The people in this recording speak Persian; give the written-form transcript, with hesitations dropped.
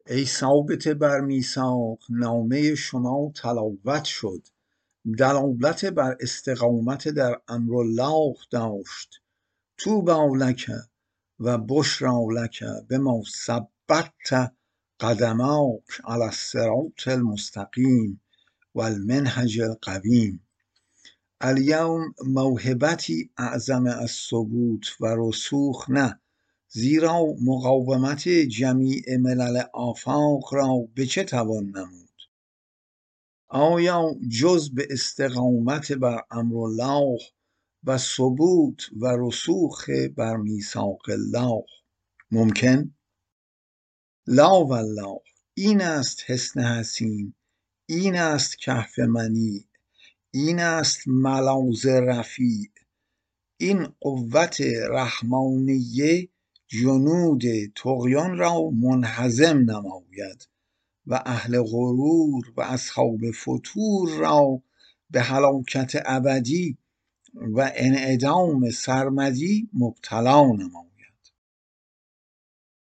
ای ثابت بر میثاق نامه شما تلاوت شد، دلالت بر استقامت در امرالله داشت. طوبی لک و بشری لک بما ثبت قدماک علی الصراط المستقیم و المنهج القویم. الیوم موهبتی اعظم الثبوت و رسوخ نه، زیرا مقاومت جمیع ملل آفاق را به چه توان نمود؟ آیا جز به استقامت بر امرالله و ثبوت و رسوخ بر میثاق الله ممکن؟ لا والله. این است حصن حصین، این است کهف منیع، این است ملاذ رفیع. این قوت رحمانیه جنود طغیان را منهزم نماید و اهل غرور و اصحاب فتور را به هلاکت ابدی و انعدام سرمدی مبتلا نماید.